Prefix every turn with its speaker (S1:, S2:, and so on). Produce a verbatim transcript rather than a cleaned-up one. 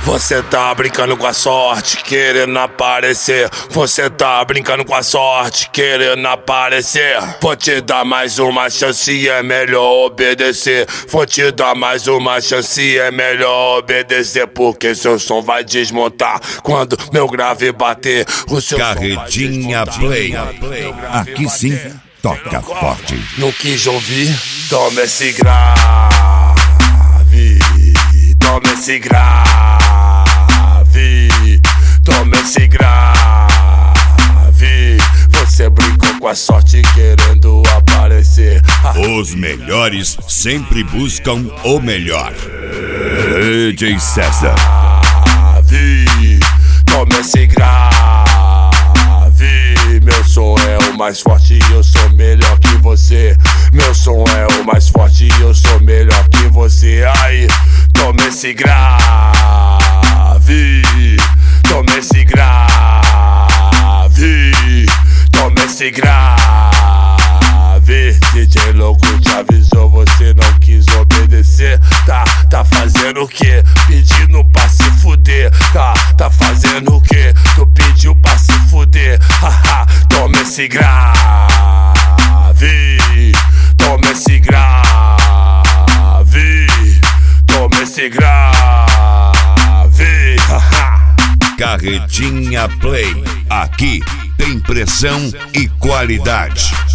S1: Você tá brincando com a sorte, querendo aparecer. Você tá brincando com a sorte, querendo aparecer. Vou te dar mais uma chance, é melhor obedecer. Vou te dar mais uma chance, é melhor obedecer. Porque seu som vai desmontar quando meu grave bater. O seu
S2: Carretinha Play. Aqui sim, toca forte.
S1: Não quis ouvir? Toma esse grave. Toma esse grave. Toma esse grave. Você brincou com a sorte querendo aparecer.
S2: Os melhores sempre buscam o melhor. D J César.
S1: Toma esse grave. Meu som é o mais forte e eu sou melhor que você. Meu som é o mais forte e eu sou melhor que você. Aí, toma esse grave. Toma esse grave. Toma esse grave. D J louco te avisou, você não quis obedecer. Tá, tá fazendo o quê? Pedindo pra se fuder. Tá, tá fazendo o quê? Tu pediu pra se fuder. Haha, toma esse grave. Toma esse grave. Toma esse grave. Haha.
S2: Carretinha Play. Aqui tem pressão e qualidade.